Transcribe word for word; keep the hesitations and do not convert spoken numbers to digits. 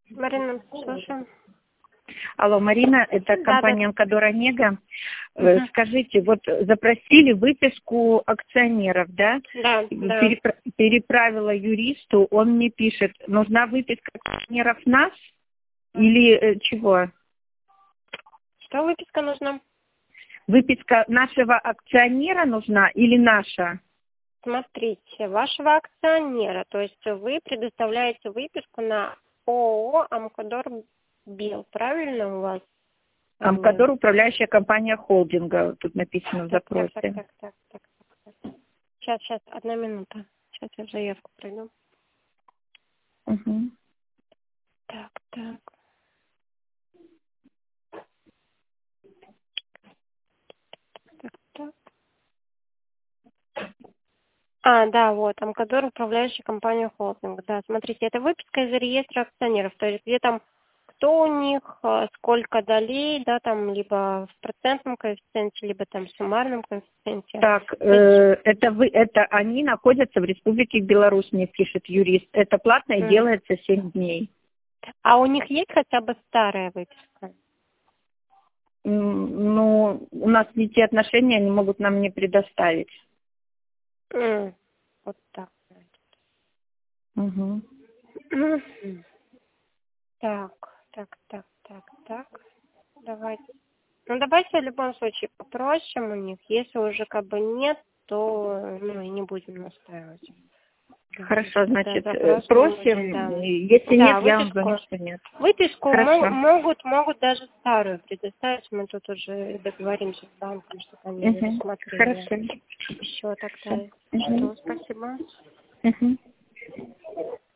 Марина, слушаю. Алло, Марина, это Да, компания да. Амкадор Онега. Мгм. Скажите, вот запросили выписку акционеров, да? Да, да. Перепра- Переправила юристу, он мне пишет, нужна выписка акционеров нас или э, чего? Что выписка нужна? Выписка нашего акционера нужна или наша? Смотрите, вашего акционера, то есть вы предоставляете выписку на ООО «Амкадор Бил», правильно у вас? Амкадор управляющая компания холдинга, тут написано в Так, так, так, запросе. так, так, так, так, так. Сейчас, сейчас, одна минута. Сейчас я заявку пройду. Угу. Так, так. Так, так. А, да, вот, Амкадор, управляющая компания холдинг. Да, смотрите, это выписка из реестра акционеров, то есть где там кто у них, э, сколько долей, да, там, либо в процентном коэффициенте, либо там в суммарном коэффициенте. Так, То есть, э, это вы, это они находятся в Республике Беларусь, мне пишет юрист. Это платно и м. делается семь дней. А у них есть хотя бы старая выписка? М, Ну, у нас не те отношения, они могут нам не предоставить. М, Вот так. Угу. Мгм. Так, так, так, так, так. Давайте. Ну, давайте в любом случае попросим у них. Если уже как бы нет, то ну, и не будем настаивать. Хорошо, Тогда значит, э, запрос мы будем, просим. да. Если нет, Да, я вам звоню, выписку. что нет. Выписку мо- Хорошо. могут, могут даже старую предоставить. Мы тут уже договоримся с банком, чтобы они ее Угу. рассмотрели. Хорошо. Все, тогда Все. Угу. что, спасибо. Угу.